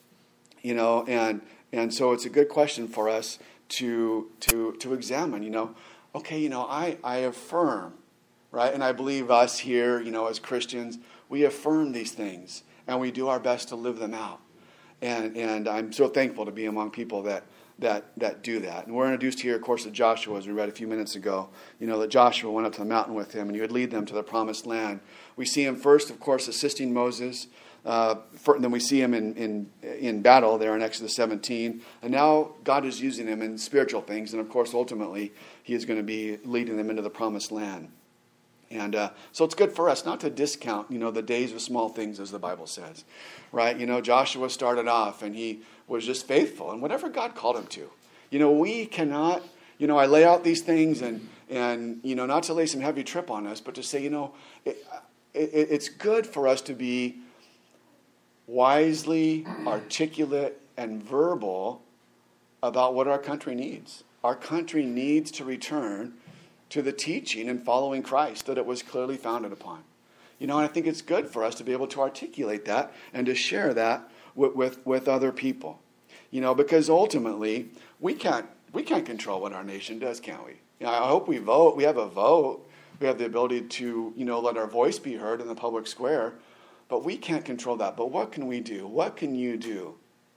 You know, and and so it's a good question for us to to to examine, you know, okay, you know, I, I affirm, right? And I believe us here, you know, as Christians, we affirm these things and we do our best to live them out. And and I'm so thankful to be among people that that that do that. And we're introduced here, of course, to Joshua, as we read a few minutes ago. You know, that Joshua went up to the mountain with him, and he would lead them to the promised land. We see him first, of course, assisting Moses. Uh, for, and then we see him in, in in battle there in Exodus seventeen. And now God is using him in spiritual things. And, of course, ultimately, he is going to be leading them into the promised land. And uh, so it's good for us not to discount, you know, the days of small things, as the Bible says, right? You know, Joshua started off and he was just faithful in whatever God called him to. You know, we cannot, you know, I lay out these things and, and you know, not to lay some heavy trip on us, but to say, you know, it, it, it's good for us to be wisely articulate and verbal about what our country needs. Our country needs to return to the teaching and following Christ that it was clearly founded upon. You know, and I think it's good for us to be able to articulate that and to share that with, with, with other people. You know, because ultimately, we can't we can't control what our nation does, can't we? You know, I hope we vote. We have a vote. We have the ability to, you know, let our voice be heard in the public square. But we can't control that. But what can we do? What can you do?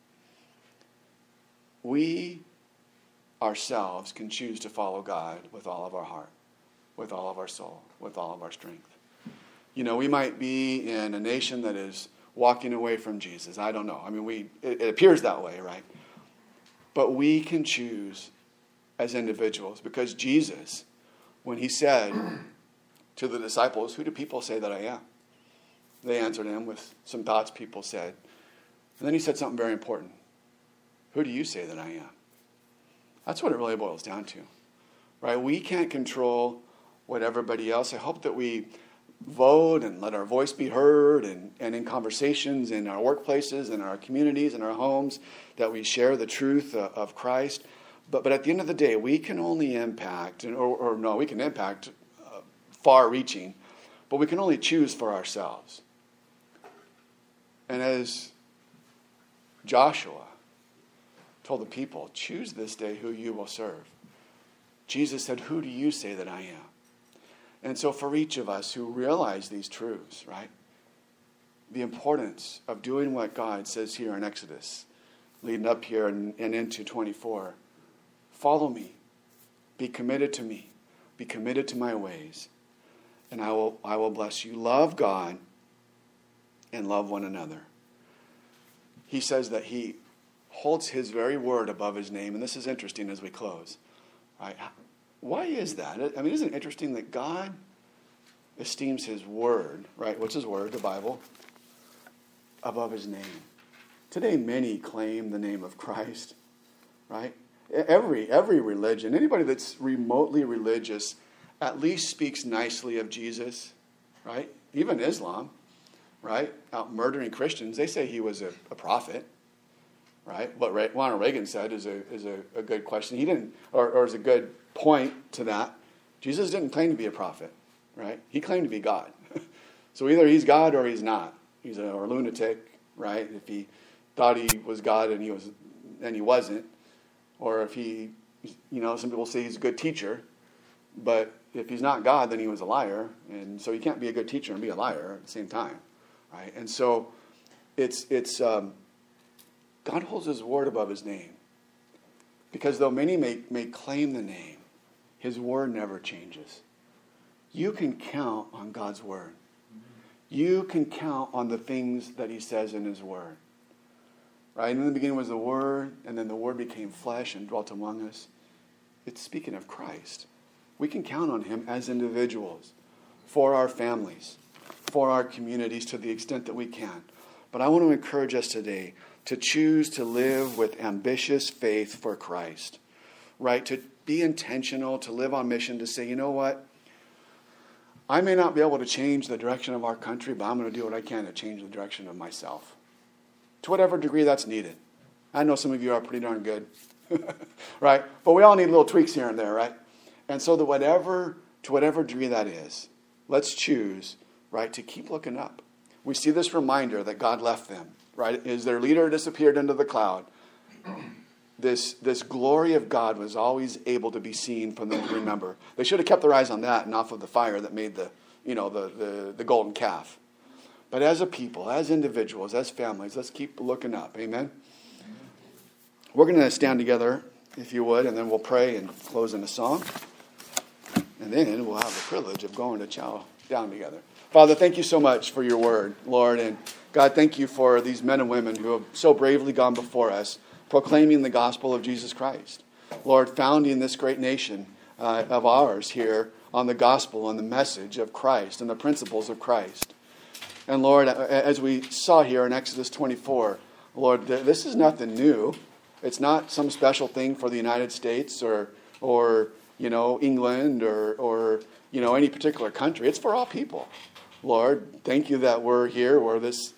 We ourselves can choose to follow God with all of our heart, with all of our soul, with all of our strength. You know, we might be in a nation that is walking away from Jesus. I don't know. I mean, we it, it appears that way, right? But we can choose as individuals, because Jesus, when he said to the disciples, "Who do people say that I am?" They answered him with some thoughts people said. And then he said something very important. "Who do you say that I am?" That's what it really boils down to, right? We can't control what everybody else. I hope that we vote and let our voice be heard, and, and in conversations in our workplaces, in our communities, in our homes, that we share the truth of, of Christ. But but at the end of the day, we can only impact, or, or no, we can impact uh, far-reaching, but we can only choose for ourselves. And as Joshua told the people, choose this day who you will serve, Jesus said, "Who do you say that I am?" And so for each of us who realize these truths, right, the importance of doing what God says here in Exodus, leading up here and, and into twenty-four, follow me, be committed to me, be committed to my ways, and I will I will bless you. Love God and love one another. He says that he holds his very word above his name, and this is interesting as we close, right? Why is that? I mean, isn't it interesting that God esteems his word, right? What's his word, the Bible? Above his name. Today, many claim the name of Christ, right? Every every religion, anybody that's remotely religious at least speaks nicely of Jesus, right? Even Islam, right? Out murdering Christians, they say he was a, a prophet, right? What Ronald Reagan said is a is a, a good question. He didn't, or, or is a good point to that. Jesus didn't claim to be a prophet, right? He claimed to be God. So either he's God or he's not. He's a or a lunatic, right? If he thought he was God and he was and he wasn't, or if he, you know, some people say he's a good teacher, but if he's not God, then he was a liar, and so you can't be a good teacher and be a liar at the same time, right? And so it's it's um, God holds his word above his name, because though many may may claim the name, his word never changes. You can count on God's word. You can count on the things that he says in his word. Right? In the beginning was the Word, and then the Word became flesh and dwelt among us. It's speaking of Christ. We can count on him as individuals, for our families, for our communities to the extent that we can. But I want to encourage us today to choose to live with ambitious faith for Christ. Right? To be intentional, to live on mission, to say, you know what? I may not be able to change the direction of our country, but I'm going to do what I can to change the direction of myself. To whatever degree that's needed. I know some of you are pretty darn good, right? But we all need little tweaks here and there, right? And so the whatever, to whatever degree that is, let's choose, right, to keep looking up. We see this reminder that God left them, right? As their leader disappeared into the cloud, this, this glory of God was always able to be seen for them to remember. They should have kept their eyes on that and off of the fire that made the, you know, the, the, the golden calf. But as a people, as individuals, as families, let's keep looking up. Amen? We're going to stand together, if you would, and then we'll pray and close in a song. And then we'll have the privilege of going to chow down together. Father, thank you so much for your word, Lord. And God, thank you for these men and women who have so bravely gone before us, proclaiming the gospel of Jesus Christ. Lord, founding this great nation uh, of ours here on the gospel and the message of Christ and the principles of Christ. And Lord, as we saw here in Exodus twenty-four, Lord, this is nothing new. It's not some special thing for the United States or, or you know, England or, or, you know, any particular country. It's for all people. Lord, thank you that we're here where this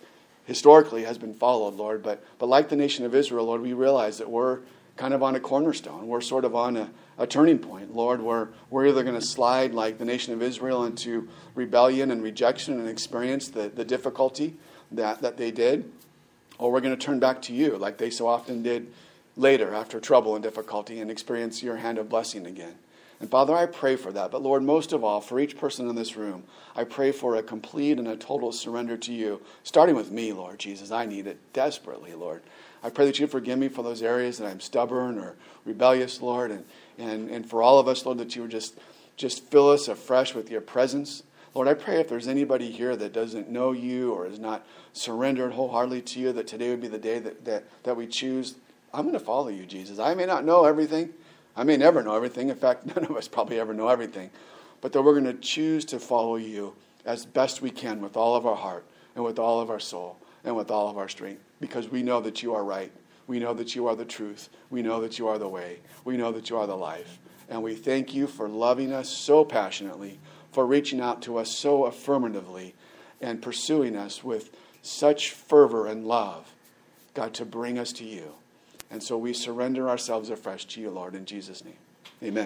historically has been followed, Lord. But but like the nation of Israel, Lord, we realize that we're kind of on a cornerstone. We're sort of on a, a turning point, Lord. We're, we're either going to slide like the nation of Israel into rebellion and rejection and experience the, the difficulty that, that they did, or we're going to turn back to you like they so often did later after trouble and difficulty and experience your hand of blessing again. And Father, I pray for that. But Lord, most of all, for each person in this room, I pray for a complete and a total surrender to you, starting with me, Lord Jesus. I need it desperately, Lord. I pray that you forgive me for those areas that I'm stubborn or rebellious, Lord, and, and, and for all of us, Lord, that you would just, just fill us afresh with your presence. Lord, I pray if there's anybody here that doesn't know you or is not surrendered wholeheartedly to you, that today would be the day that, that, that we choose, I'm going to follow you, Jesus. I may not know everything. I may never know everything. In fact, none of us probably ever know everything. But that we're going to choose to follow you as best we can with all of our heart and with all of our soul and with all of our strength, because we know that you are right. We know that you are the truth. We know that you are the way. We know that you are the life. And we thank you for loving us so passionately, for reaching out to us so affirmatively, and pursuing us with such fervor and love, God, to bring us to you. And so we surrender ourselves afresh to you, Lord, in Jesus' name. Amen.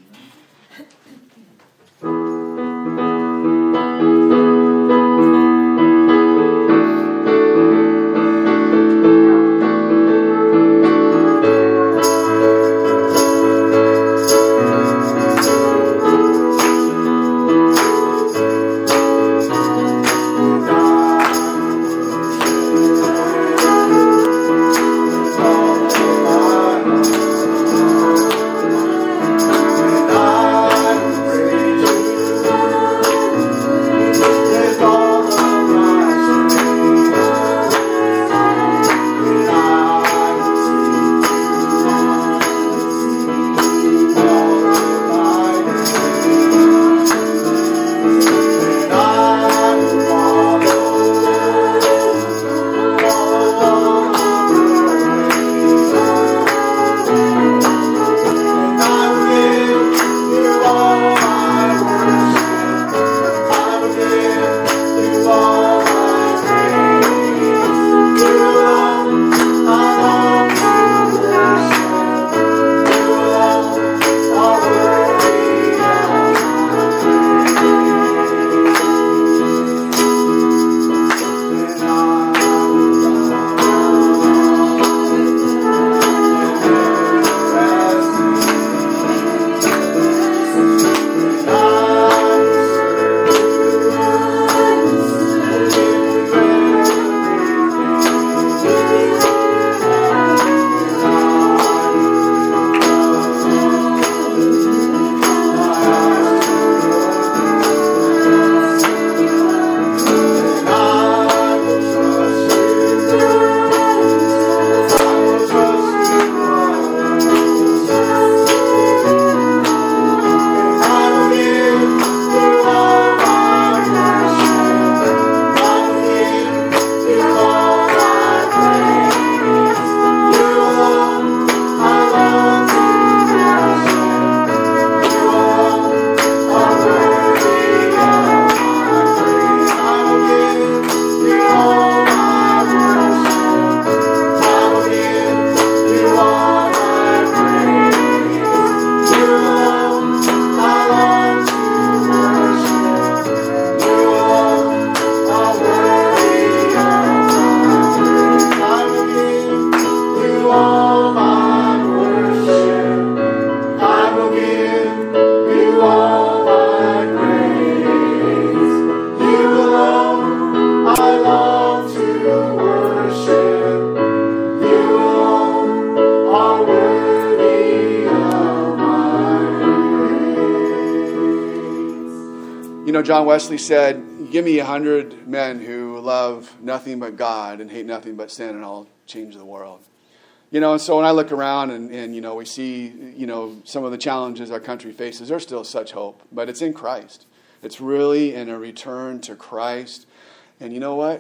know, John Wesley said, give me a hundred men who love nothing but God and hate nothing but sin, and I'll change the world. You know, and so when I look around and, and, you know, we see, you know, some of the challenges our country faces, there's still such hope. But it's in Christ. It's really in a return to Christ. And you know what?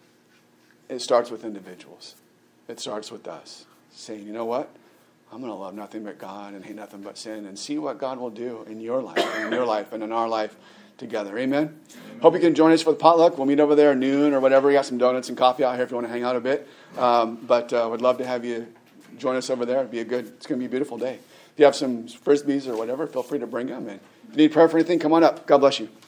It starts with individuals. It starts with us saying, you know what? I'm going to love nothing but God and hate nothing but sin, and see what God will do in your life, and in your life, and in our life together. Amen? Hope you can join us for the potluck. We'll meet over there at noon or whatever. We got some donuts and coffee out here if you want to hang out a bit. Um, but uh, would love to have you join us over there. It'd be a good, it's going to be a beautiful day. If you have some Frisbees or whatever, feel free to bring them. And if you need prayer for anything, come on up. God bless you.